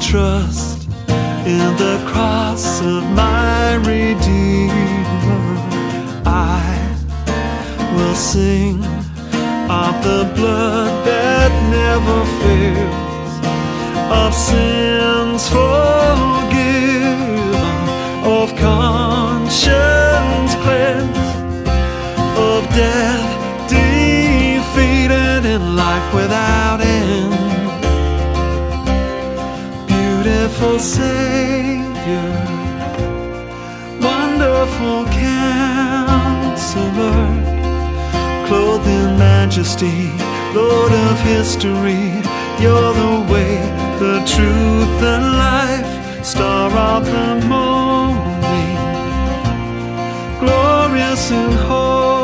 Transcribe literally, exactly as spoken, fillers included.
trust in the cross of my Redeemer. I will sing of the blood that never fails, of sins forgiven, of conscience cleansed, of death defeated, and life without end. Beautiful Savior, wonderful Counselor, clothed in majesty, Lord of history. You're the way, the truth, and life, star of the morning, glorious and holy.